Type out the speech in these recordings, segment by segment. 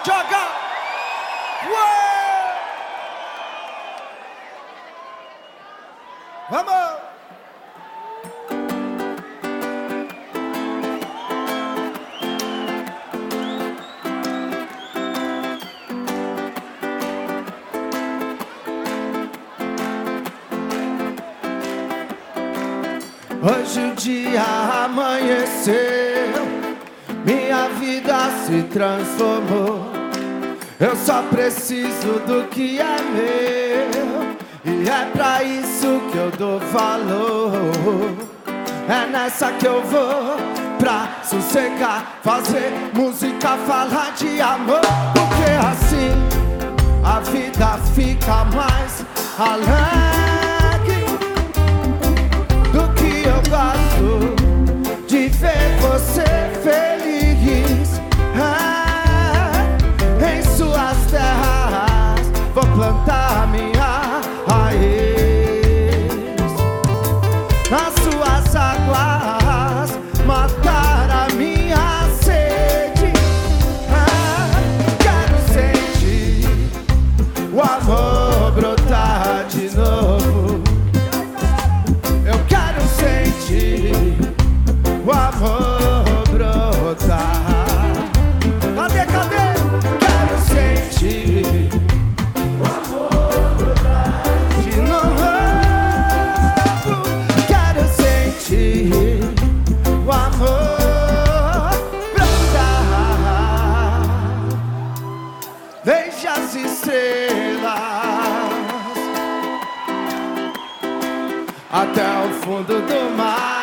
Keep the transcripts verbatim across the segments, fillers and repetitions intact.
Joga! Ué! Vamos! Hoje o dia amanheceu, minha vida se transformou. Eu só preciso do que é meu, e é pra isso que eu dou valor. É nessa que eu vou, pra sossegar, fazer música, falar de amor. Porque assim a vida fica mais alegre do que eu gosto de ver você feliz. É, em suas terras vou plantar minha raiz, nas suas águas matar a minha sede. É, quero sentir o amor brotar de novo. Eu quero sentir o amor brotar. Cadê, cadê? Quero sentir o amor brotar de novo. Quero sentir o amor brotar. Veja as estrelas até o fundo do mar.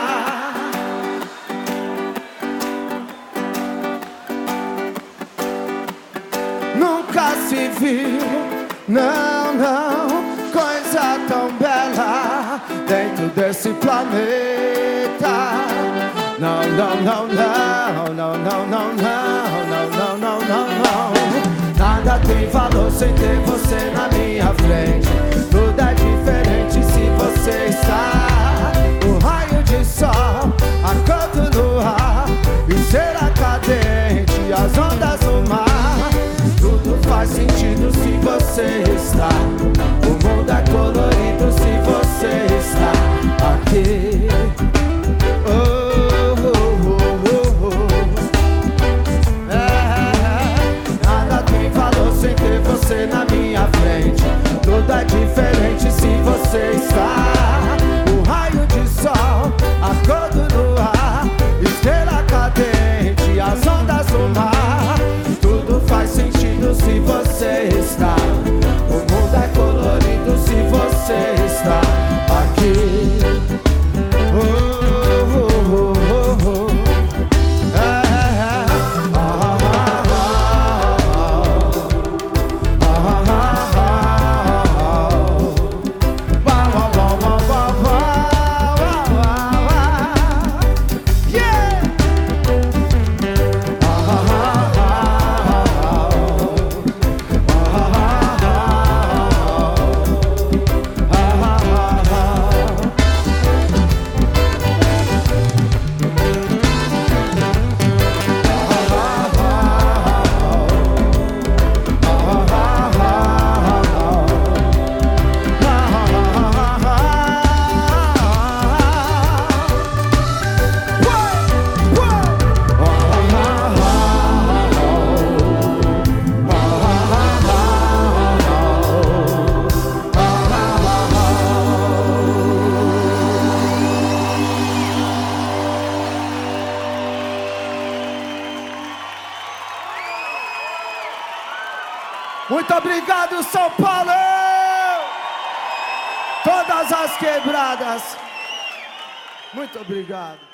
Nunca se viu, não, não, coisa tão bela dentro desse planeta. Não, não, não, não, não, não, não, não, não, não, não, não. Nada tem valor sem ter você na minha frente. Tudo é diferente se você está. O raio de sol, a cor do luar, e cera cadente, as ondas do mar. Tudo faz sentido se você está. O mundo é colorido se você está aqui. Oh, oh, oh, oh, oh. É, nada tem valor sem ter você na minha frente. Tudo é diferente se você está. O raio de sol, a cor do luar, estrela cadente, as ondas do mar. Tudo faz sentido se você está. O mundo é colorido se você está aqui. Oh, oh, oh, oh, oh. É, é. Ah, ah, ah, ah, ah, ah, ah. Uau, uau, uau, uau, uau, uau, uau. Yeah! Ah, ah, ah, ah. Muito obrigado, São Paulo! Todas as quebradas. Muito obrigado.